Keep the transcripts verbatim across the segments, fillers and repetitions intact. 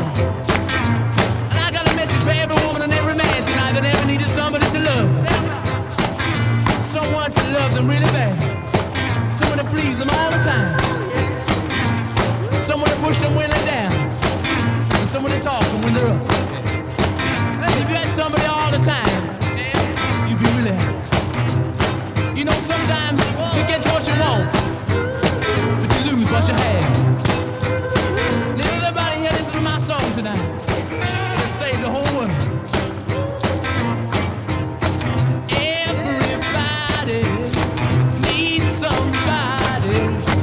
And I got a message for every woman and every man tonight that ever needed somebody to love. Someone to love them really bad. Someone to please them all the time. Someone to push them when they're down. And someone to talk to them when they're up. If you had somebody all the time, you'd be really happy. You know, sometimes you get what you want, but you lose what you have. Now everybody here listen to my song tonight. It'll save the whole world. Everybody needs somebody.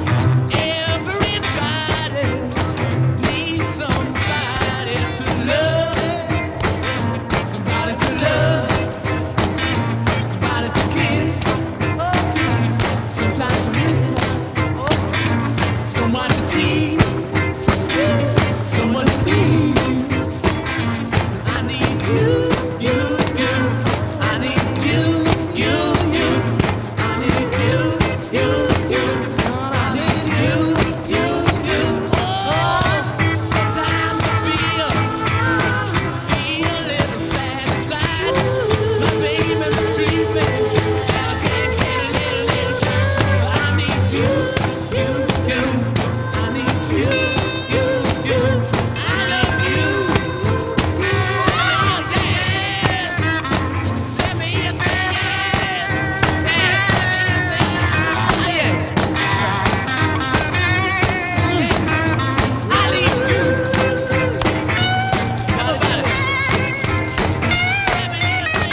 Everybody needs somebody to love. Somebody to love. Somebody to kiss. Oh, kiss. Sometimes to listen. Someone to tease. Someone to please. I need you, you, you. I need you, you, you. I need you, you, you. I need you, you, you. Oh, sometimes I feel, feel a little sad inside. My baby was sleeping, and I can't get a little, little child. I need you, you, you. I need you, you, you. I love you. Yes, yes. Let me hear say yes. Yes, yes, yes. I need you. How about it? Let me hear say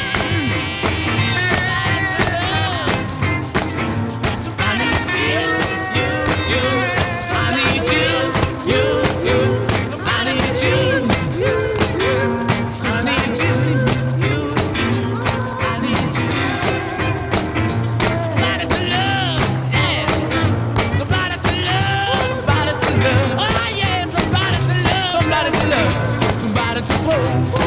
yes. I need you, you, you. I need you, you, you. I need you, you, you. I need you, you, you. I need you. Somebody to love, yes. Somebody to love, somebody to love. Oh yeah, somebody to love, somebody to love, somebody to hold.